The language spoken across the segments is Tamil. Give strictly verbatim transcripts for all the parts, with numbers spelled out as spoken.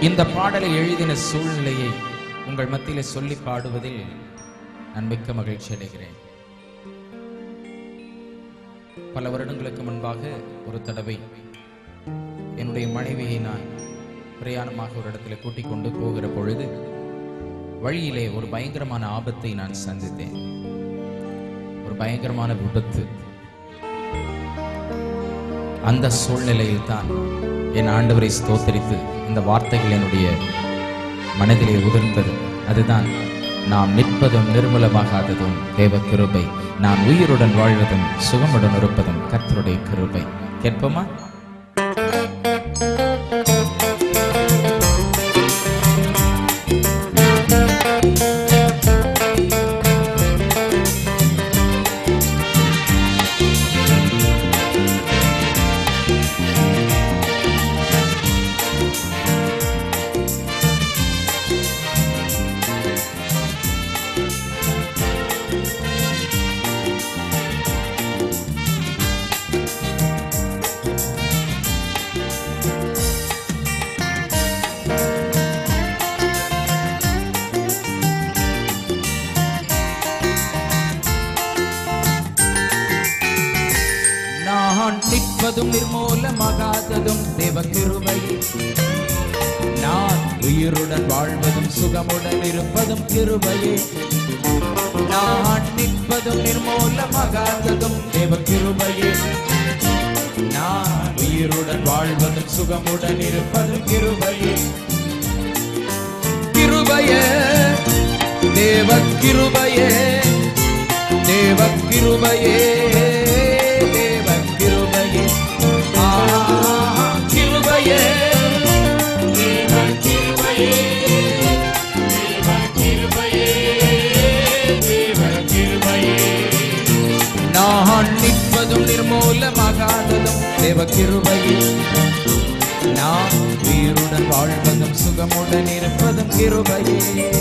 இந்த பாடலை எழுதின சூழ்நிலையை உங்கள் மத்தியிலே சொல்லி பாடுவதில் நான் மிக்க மகிழ்ச்சி அடைகிறேன். பல வருடங்களுக்கு முன்பாக ஒரு தடவை என்னுடைய மனைவியை நான் பிரயாணமாக ஒரு இடத்துல கூட்டிக் கொண்டு போகிற பொழுது வழியிலே ஒரு பயங்கரமான ஆபத்தை நான் சந்தித்தேன். ஒரு பயங்கரமான விபத்து. அந்த சூழ்நிலையில் தான் என் ஆண்டவரை ஸ்தோத்தரித்து இந்த வார்த்தைகள் என்னுடைய மனதிலே உதிர்ந்தது. அதுதான், நாம் நிற்பதும் நிர்மூலமாகாததும் தேவ கிருபை, நான் உயிருடன் வாழ்வதும் சுகமுடன் இருப்பதும் கர்த்தருடைய கிருபை. கேட்போமா? நான் நிற்பதும் நிர்மூலமாகாததும் தேவ கிருபை, நான் உயிருடன் வாழ்வதும் சுகமுடன் இருப்பதும் கிருபையே. நான் நிற்பதும் நிர்மூலமாகாததும் தேவ கிருபையே, நான் உயிருடன் வாழ்வதும் சுகமுடன் இருப்பதும் கிருபையே. கிருபையே, தேவ கிருபையே, தேவ கிருபையே, நான் நிற்பதும் நிர்மூலமாகாததும் தேவ கிருபையே, நான் உயிருடன் வாழ்வதும் சுகமுடன் இருப்பதும் கிருபையே.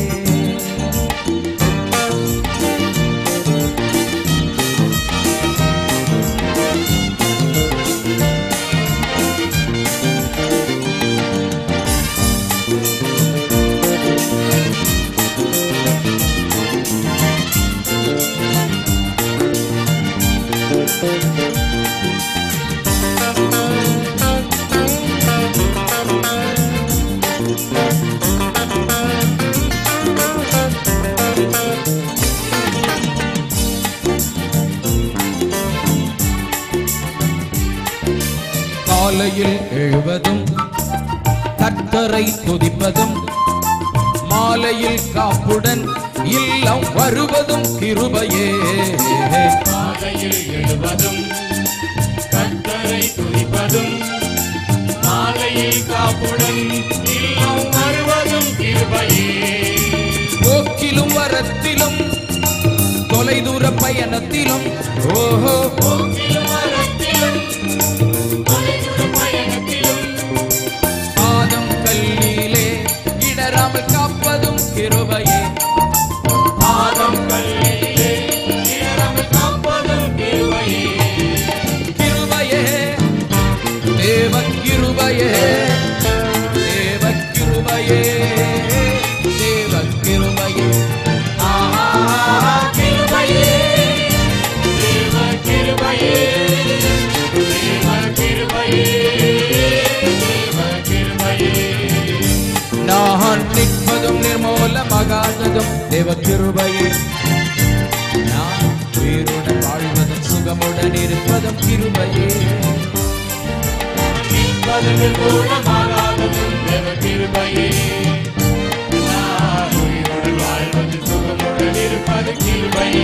காலையில் எழுவதும் கர்த்தரை துதிப்பதும், மாலையில் காப்புடன் இல்லம் வருவதும் கிருபையே. காலையில் எழுவதும் கர்த்தரை துதிப்பதும், மாலையில் காப்புடன் இல்லம் வருவதும் கிருபையே. போக்கிலும் வரத்திலும் தொலைதூர பயணத்திலும், ஓஹோ போக்கிலும் வரத்திலும் தொலைதூர பயணத்திலும், பாதம் கல்லிலே இடராமல் காப்பதும் கிருபையே. பாதம் கல்லிலே இடராமல் காப்பதும் கிருபையே. கிருபையே, தேவ கிருபையே, தேவ கிருபையே, தேவ கிருபையே. ஆஹா கிருபையே, தேவ கிருபையே, தேவ கிருபையே, தேவ கிருபையே. நான் நிற்பதும் நிர்மூலமாகாததும் தேவ கிருபையே, நான் உயிருடன் வாழ்வதும் சுகமுடன் இருப்பதும் கிருபையே. நிற்பதும் நிர்மூலமாகாததும் தேவ கிருபையே, நான் உயிருடன் வாழ்வது சுகமுடன் இருப்பது கிருபையே.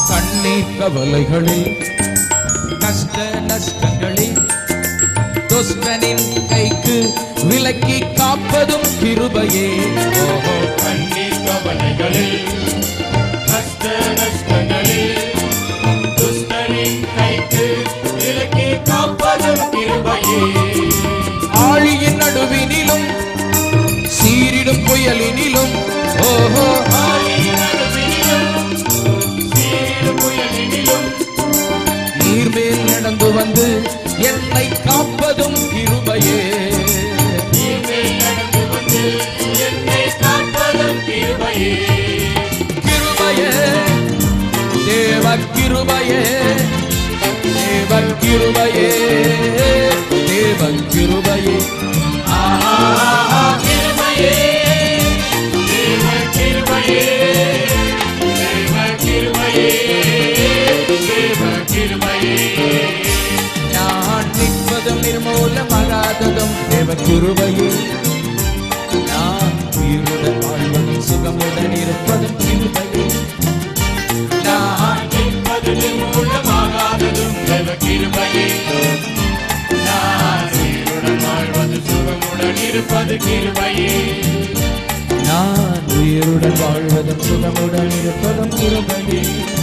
கவலைகளில் கஷ்ட நஷ்டங்களில் கிருபையே. ஓஹோ கண்ணீர் கவலைகளில் கஷ்ட நஷ்டங்களில் துஷ்டரின் கைக்கு விலக்கி காப்பதும் கிருபையே. ஆழியின் நடுவினிலும் சீரிடும் புயலினிலும் ஓஹோ ஆழியின் நடுவினிலும் சீரிடும் புயலினிலும் நீர்மேல் நடந்து வந்து என்னை காப்பதும் கிருபையே. நீர்மேல் நடந்து வந்து என்னை காப்பதும் கிருபையே. கிருபையே தேவ கிருபையே தேவ கிருபையே தேவ கிருபையே. ஆஹா கிருபையே தேவ கிருபையே தேவ கிருபையே தேவ கிருபையே. நான் நிற்பதும் நிர்மூலமாகாததும் தேவ கிருபையே. நான் உயிருடன் வாழ்வதும் சுகமுடன் இருப்பதும் கிருபையே. நான் நிற்பது நிர்மூலமாகாததும் தேவ கிருபையே. நான் உயிருடன் வாழ்வது சுகமுடன் இருப்பது கிருபையே. நான் உயிருடன் வாழ்வதும் சுகமுடன் இருப்பதும் கிருபையே.